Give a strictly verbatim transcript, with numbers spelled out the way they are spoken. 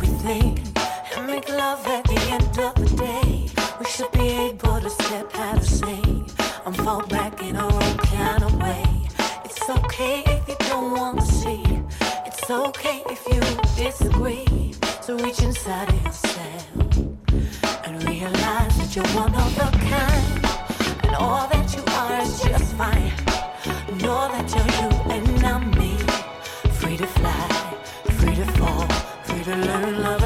everything and make love at the end of the day. We should be able to step out of sync and fall back in our own kind of way. It's okay if you don't want to see. It's okay if you disagree. So reach inside of yourself and realize that you're one of a kind. And all that you are is just fine. Know that you're you and I'm me. Free to fly, free to fall, free to learn love.